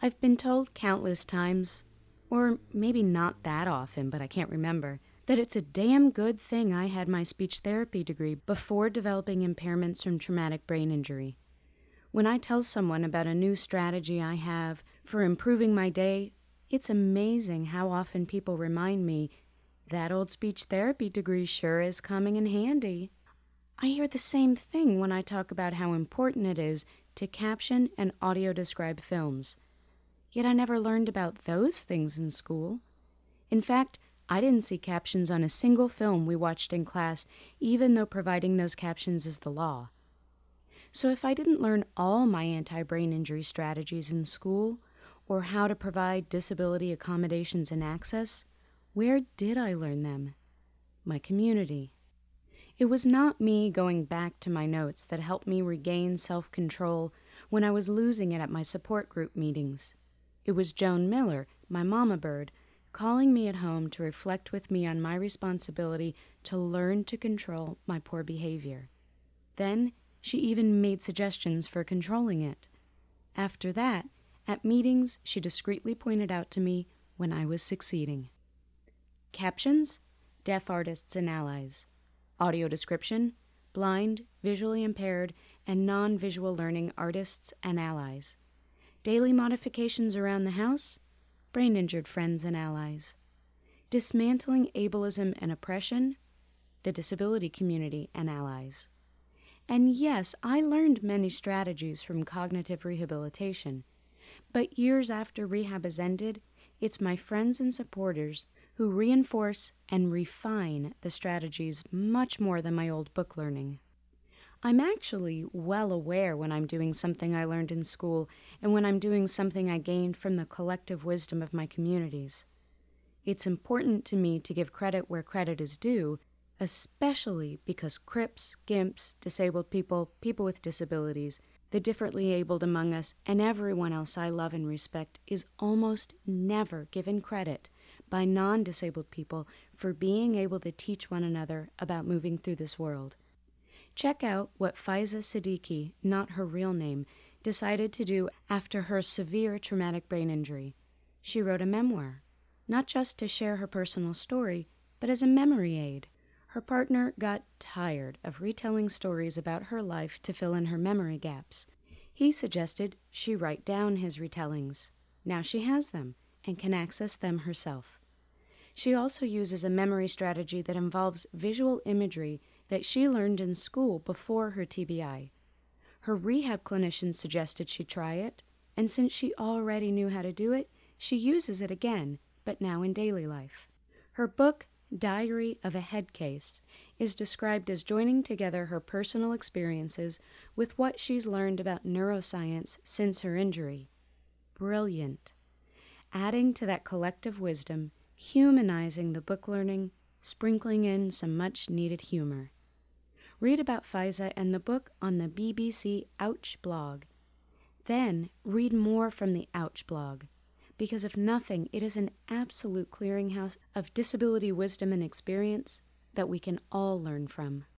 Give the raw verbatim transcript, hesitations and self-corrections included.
I've been told countless times, or maybe not that often, but I can't remember, that it's a damn good thing I had my speech therapy degree before developing impairments from traumatic brain injury. When I tell someone about a new strategy I have for improving my day, it's amazing how often people remind me, that old speech therapy degree sure is coming in handy. I hear the same thing when I talk about how important it is to caption and audio describe films. Yet I never learned about those things in school. In fact, I didn't see captions on a single film we watched in class, even though providing those captions is the law. So if I didn't learn all my anti-brain injury strategies in school, or how to provide disability accommodations and access, where did I learn them? My community. It was not me going back to my notes that helped me regain self-control when I was losing it at my support group meetings. It was Joan Miller, my mama bird, calling me at home to reflect with me on my responsibility to learn to control my poor behavior. Then she even made suggestions for controlling it. After that, at meetings, she discreetly pointed out to me when I was succeeding. Captions, deaf artists and allies. Audio description, blind, visually impaired, and non-visual learning artists and allies. Daily modifications around the house, brain-injured friends and allies. Dismantling ableism and oppression, the disability community and allies. And yes, I learned many strategies from cognitive rehabilitation, but years after rehab has ended, it's my friends and supporters who reinforce and refine the strategies much more than my old book learning. I'm actually well aware when I'm doing something I learned in school and when I'm doing something I gained from the collective wisdom of my communities. It's important to me to give credit where credit is due, especially because Crips, Gimps, disabled people, people with disabilities, the differently abled among us, and everyone else I love and respect is almost never given credit by non-disabled people for being able to teach one another about moving through this world. Check out what Faiza Siddiqui, not her real name, decided to do after her severe traumatic brain injury. She wrote a memoir, not just to share her personal story, but as a memory aid. Her partner got tired of retelling stories about her life to fill in her memory gaps. He suggested she write down his retellings. Now she has them and can access them herself. She also uses a memory strategy that involves visual imagery that she learned in school before her T B I. Her rehab clinician suggested she try it, and since she already knew how to do it, she uses it again, but now in daily life. Her book, Diary of a Head Case, is described as joining together her personal experiences with what she's learned about neuroscience since her injury. Brilliant. Adding to that collective wisdom, humanizing the book learning, sprinkling in some much-needed humor. Read about Faiza and the book on the B B C Ouch blog. Then read more from the Ouch blog, because if nothing, it is an absolute clearinghouse of disability wisdom and experience that we can all learn from.